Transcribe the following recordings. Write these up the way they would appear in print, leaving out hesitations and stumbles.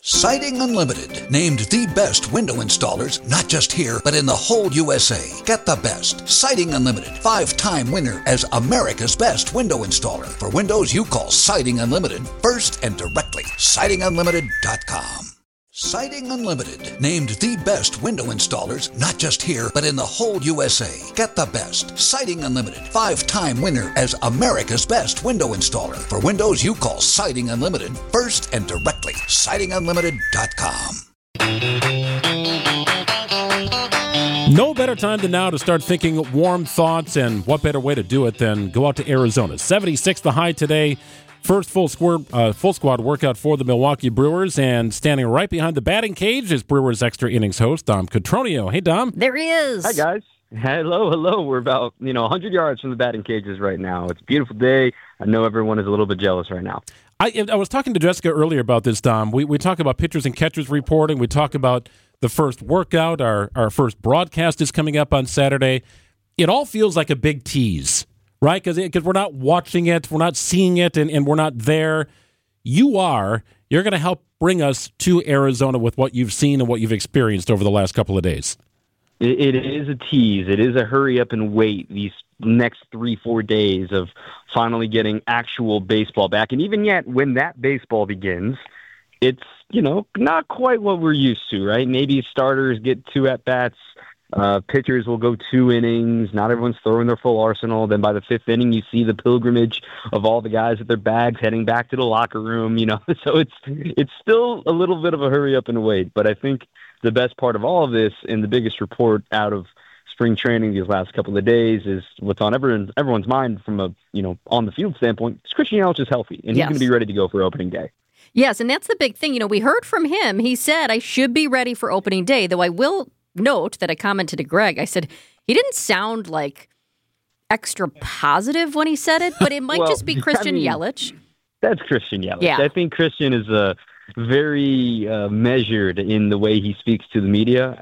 Siding Unlimited, named the best window installers, not just here, but in the whole USA. Get the best. Siding Unlimited, 5-time winner as America's best window installer. For windows you call Siding Unlimited first and directly. SidingUnlimited.com. Siding Unlimited, named the best window installers, not just here, but in the whole USA. Get the best. Siding Unlimited, 5-time winner as America's best window installer. For windows you call Siding Unlimited first and directly. SidingUnlimited.com. No better time than now to start thinking warm thoughts, and what better way to do it than go out to Arizona. 76 the high today. First full squad workout for the Milwaukee Brewers, and standing right behind the batting cage is Brewers Extra Innings host Dom Cotroneo. Hey, Dom. There he is. Hi, guys. Hello. We're about 100 yards from the batting cages right now. It's a beautiful day. I know everyone is a little bit jealous right now. I was talking to Jessica earlier about this, Dom. We talk about pitchers and catchers reporting. We talk about the first workout. Our first broadcast is coming up on Saturday. It all feels like a big tease. Right, because we're not watching it, we're not seeing it, and we're not there. You're going to help bring us to Arizona with what you've seen and what you've experienced over the last couple of days. It is a tease. It is a hurry up and wait these next 3-4 days of finally getting actual baseball back. And even yet, when that baseball begins, it's, not quite what we're used to, right? Maybe starters get 2 at-bats. Pitchers will go 2 innings. Not everyone's throwing their full arsenal. Then by the 5th inning, you see the pilgrimage of all the guys with their bags heading back to the locker room. So it's still a little bit of a hurry up and wait. But I think the best part of all of this, and the biggest report out of spring training these last couple of days, is what's on everyone's mind from a on the field standpoint. Is Christian Yelich is healthy, and he's going to be ready to go for opening day. Yes, and that's the big thing. We heard from him. He said, I should be ready for opening day, though I will note that I commented to Greg. I said, he didn't sound like extra positive when he said it, but it might just be Christian Yelich. That's Christian Yelich. Yeah. I think Christian is very measured in the way he speaks to the media.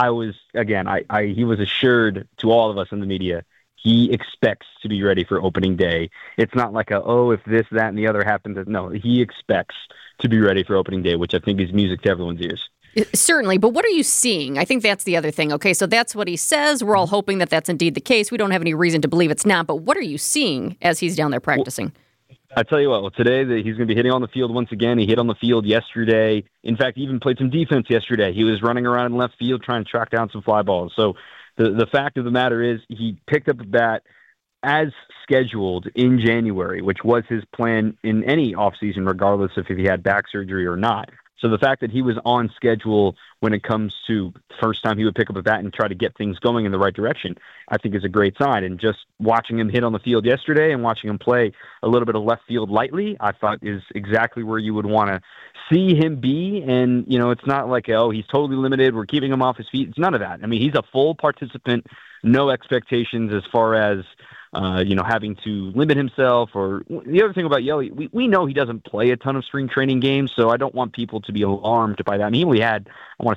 He was assured to all of us in the media, he expects to be ready for opening day. It's not like if this, that, and the other happens. No, he expects to be ready for opening day, which I think is music to everyone's ears. Certainly, but what are you seeing? I think that's the other thing. Okay, so that's what he says. We're all hoping that that's indeed the case. We don't have any reason to believe it's not, but what are you seeing as he's down there practicing? I tell you what, today he's going to be hitting on the field once again. He hit on the field yesterday. In fact, he even played some defense yesterday. He was running around in left field trying to track down some fly balls. So the fact of the matter is he picked up a bat as scheduled in January, which was his plan in any offseason, regardless of if he had back surgery or not. So the fact that he was on schedule when it comes to the first time he would pick up a bat and try to get things going in the right direction, I think is a great sign. And just watching him hit on the field yesterday and watching him play a little bit of left field lightly, I thought is exactly where you would want to see him be. And, it's not like, he's totally limited, we're keeping him off his feet. It's none of that. I mean, he's a full participant, no expectations as far as having to limit himself. Or the other thing about Yelly, we know he doesn't play a ton of spring training games, so I don't want people to be alarmed by that. I mean, he only had,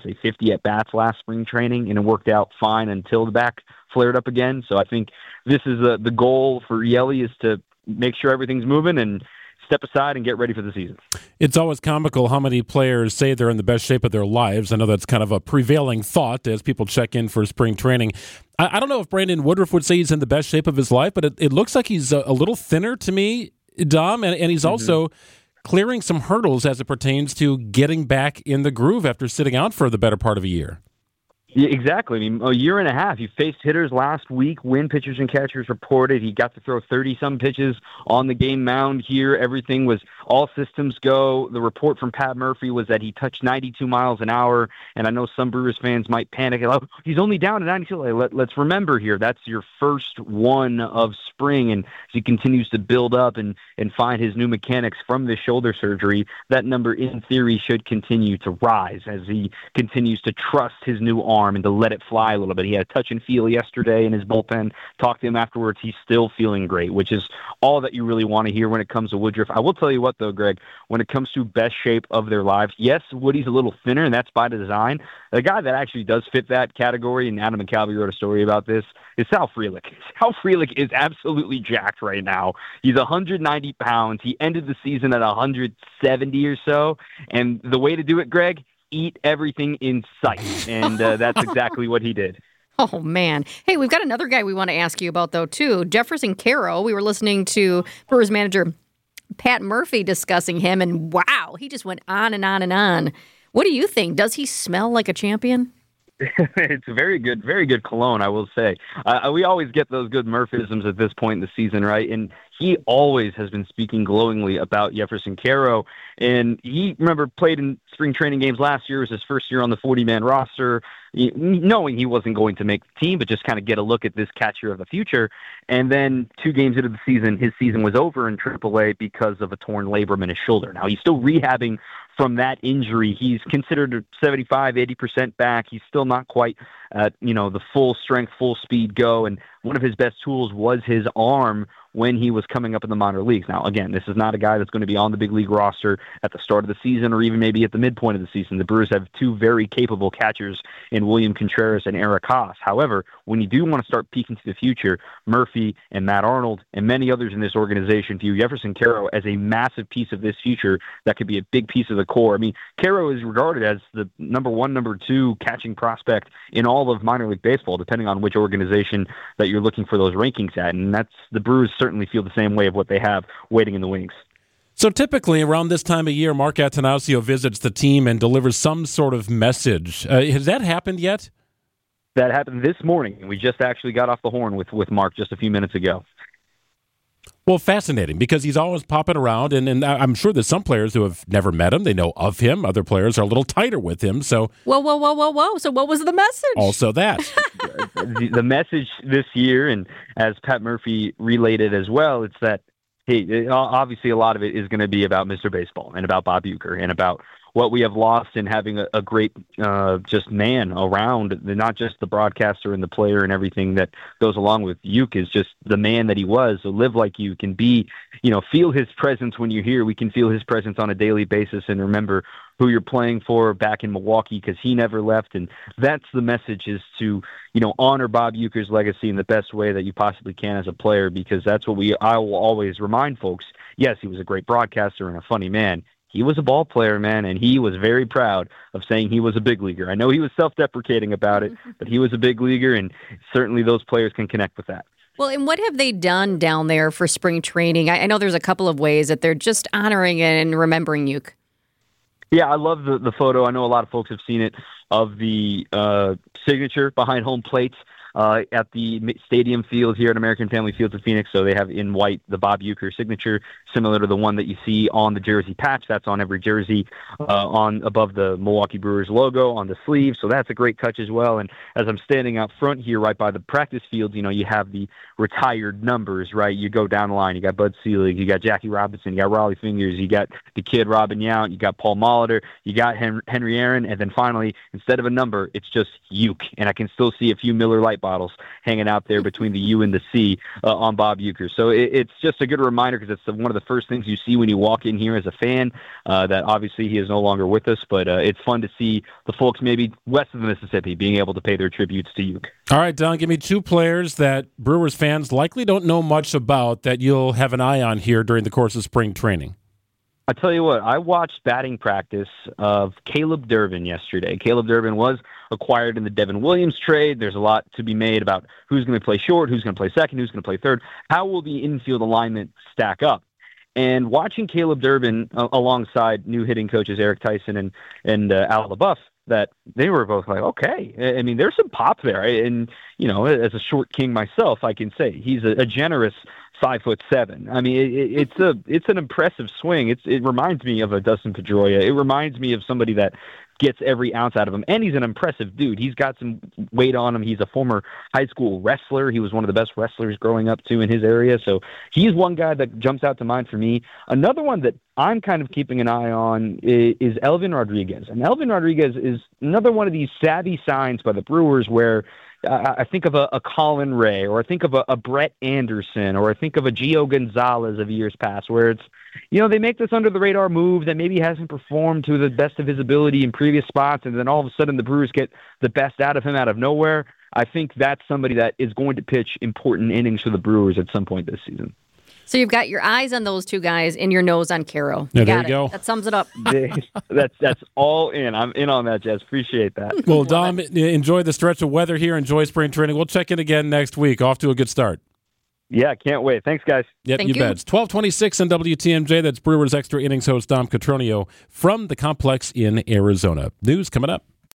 50 at-bats last spring training, and it worked out fine until the back flared up again. So I think this is the goal for Yelly, is to make sure everything's moving and step aside and get ready for the season. It's always comical how many players say they're in the best shape of their lives. I know that's kind of a prevailing thought as people check in for spring training. I don't know if Brandon Woodruff would say he's in the best shape of his life, but it looks like he's a little thinner to me, Dom, and he's also clearing some hurdles as it pertains to getting back in the groove after sitting out for the better part of a year. Yeah, exactly. I mean, a year and a half. He faced hitters last week when pitchers and catchers reported. He got to throw 30-some pitches on the game mound here. Everything was all systems go. The report from Pat Murphy was that he touched 92 miles an hour, and I know some Brewers fans might panic. He's only down to 92. Let's remember here, that's your first one of spring, and as he continues to build up and find his new mechanics from this shoulder surgery, that number, in theory, should continue to rise as he continues to trust his new arm arm and to let it fly a little bit. He had touch and feel yesterday in his bullpen. Talked to him afterwards. He's still feeling great, which is all that you really want to hear when it comes to Woodruff. I will tell you what, though, Greg, when it comes to best shape of their lives, yes, Woody's a little thinner, and that's by design. The guy that actually does fit that category, and Adam McCalvy wrote a story about this, is Sal Frelick. Sal Frelick is absolutely jacked right now. He's 190 pounds. He ended the season at 170 or so, and the way to do it, Greg, eat everything in sight, and that's exactly what he did. Oh, man. Hey, we've got another guy we want to ask you about, though, too. Jefferson Caro. We were listening to Brewers manager Pat Murphy discussing him, and wow, he just went on and on and on. What do you think? Does he smell like a champion? It's a very good cologne, I will say. We always get those good Murphisms at this point in the season, right? And he always has been speaking glowingly about Jefferson Caro. And he, remember, played in spring training games last year. It was his first year on the 40-man roster, knowing he wasn't going to make the team, but just kind of get a look at this catcher of the future. And then 2 games into the season, his season was over in AAA because of a torn labrum in his shoulder. Now, he's still rehabbing from that injury. He's considered 75, 80% back. He's still not quite at, the full strength, full speed go. And one of his best tools was his arm when he was coming up in the minor leagues. Now, again, this is not a guy that's going to be on the big league roster at the start of the season or even maybe at the midpoint of the season. The Brewers have 2 very capable catchers in William Contreras and Eric Haas. However, when you do want to start peeking to the future, Murphy and Matt Arnold and many others in this organization view Jefferson Caro as a massive piece of this future that could be a big piece of the core. I mean, Caro is regarded as the number 1, number 2 catching prospect in all of minor league baseball, depending on which organization that you're looking for those rankings at. And that's the Brewers certainly feel the same way of what they have waiting in the wings. So typically around this time of year, Mark Attanasio visits the team and delivers some sort of message. Has that happened yet? That happened this morning. We just actually got off the horn with Mark just a few minutes ago. Well, fascinating, because he's always popping around, and I'm sure there's some players who have never met him. They know of him. Other players are a little tighter with him. So, Whoa. So what was the message? Also that. The message this year, and as Pat Murphy relayed it as well, it's that, hey, obviously a lot of it is going to be about Mr. Baseball and about Bob Uecker and about what we have lost in having a great just man around, not just the broadcaster and the player and everything that goes along with Uke is just the man that he was. So live like you can be, feel his presence when you're here. We can feel his presence on a daily basis and remember who you're playing for back in Milwaukee because he never left. And that's the message, is to, honor Bob Uecker's legacy in the best way that you possibly can as a player, because that's what I will always remind folks. Yes, he was a great broadcaster and a funny man. He was a ball player, man, and he was very proud of saying he was a big leaguer. I know he was self-deprecating about it, but he was a big leaguer, and certainly those players can connect with that. Well, and what have they done down there for spring training? I know there's a couple of ways that they're just honoring and remembering Uke. Yeah, I love the photo. I know a lot of folks have seen it, of the signature behind home plate at the stadium field here at American Family Fields of Phoenix. So they have in white the Bob Uecker signature, similar to the one that you see on the jersey patch. That's on every jersey on above the Milwaukee Brewers logo on the sleeve. So that's a great touch as well. And as I'm standing out front here right by the practice field, you have the retired numbers, right? You go down the line. You got Bud Selig, you got Jackie Robinson, you got Raleigh Fingers, you got the kid Robin Yount, you got Paul Molitor, you got Henry Aaron, and then finally, instead of a number, it's just Uke. And I can still see a few Miller Lite bottles hanging out there between the U and the C on Bob Uecker. So it's just a good reminder, because it's one of the first things you see when you walk in here as a fan, that obviously he is no longer with us, but it's fun to see the folks maybe west of the Mississippi being able to pay their tributes to Uke. All right, Don, give me 2 players that Brewers fans likely don't know much about that you'll have an eye on here during the course of spring training. I tell you what, I watched batting practice of Caleb Durbin yesterday. Caleb Durbin was acquired in the Devin Williams trade. There's a lot to be made about who's going to play short, who's going to play second, who's going to play third. How will the infield alignment stack up? And watching Caleb Durbin alongside new hitting coaches Eric Tyson and Al LaBeouf, that they were both like, okay. I mean, there's some pop there. And, as a short king myself, I can say he's a generous 5'7". I mean, it's an impressive swing. It reminds me of a Dustin Pedroia. It reminds me of somebody that gets every ounce out of him. And he's an impressive dude. He's got some weight on him. He's a former high school wrestler. He was one of the best wrestlers growing up, too, in his area. So he's one guy that jumps out to mind for me. Another one that I'm kind of keeping an eye on is Elvin Rodriguez. And Elvin Rodriguez is another one of these savvy signs by the Brewers where I think of a Colin Ray, or I think of a Brett Anderson, or I think of a Gio Gonzalez of years past, where it's, they make this under-the-radar move that maybe hasn't performed to the best of his ability in previous spots, and then all of a sudden the Brewers get the best out of him out of nowhere. I think that's somebody that is going to pitch important innings for the Brewers at some point this season. So you've got your eyes on those two guys and your nose on Caro. Yeah, there you go. That sums it up. That's all in. I'm in on that, Jess. Appreciate that. Well, Dom, enjoy the stretch of weather here. Enjoy spring training. We'll check in again next week. Off to a good start. Yeah, can't wait. Thanks, guys. Yep, Thank you bet. It's 12:26 on WTMJ. That's Brewers Extra Innings host Dom Cotroneo from the complex in Arizona. News coming up.